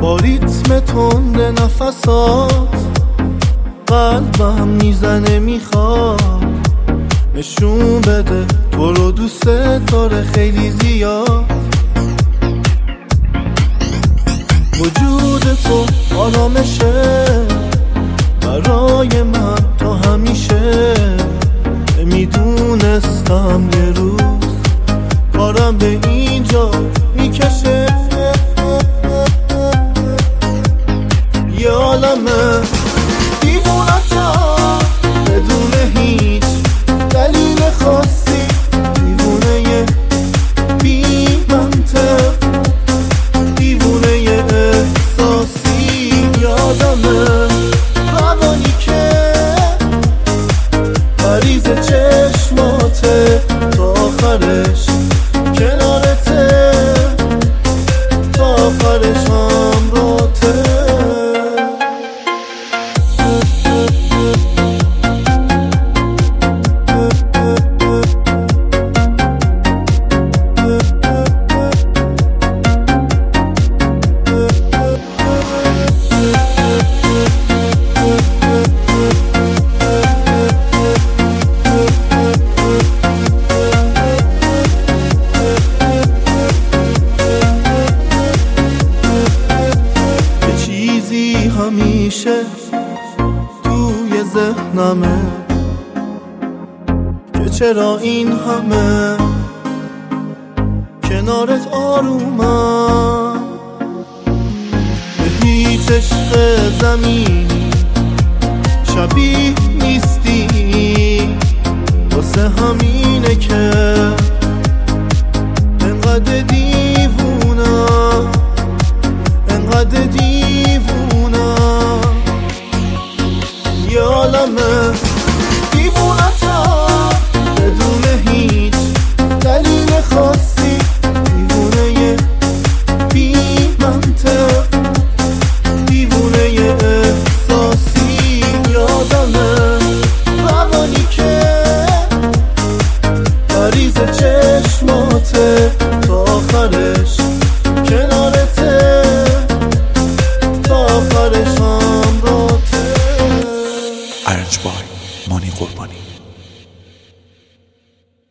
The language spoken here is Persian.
با ریتم تند نفسات قلبم میزنه، میخواد نشون بده تو رو دوست داره خیلی زیاد. وجود تو آرامشه برای من تا همیشه. نمیدونستم یه روز کارم به اینجا میکشه. یه عالمه دیوونتم بدون هیچ دلیل خاصی، دیوونه بی منطق، دیوونه احساسی. یادمه روانی که مریض چشماته تا آخرش کنارته، تا آخرش همراته. همیشه توی ذهنمه که چرا این همه کنارت آرومم. به هیچ عشق زمینی شبیه نیستی، واسه همینه که انقدر دیوونم، انقدر دیوونم. یه عالمه دیوونتم بدون هیچ دلیل خاصی، دیوونه بی منطق، دیوونه احساسی. یادمه روانی که مریض چشماته تا آخرش کنارته، تا آخرش همراته. ارنج بای مانی قربانی.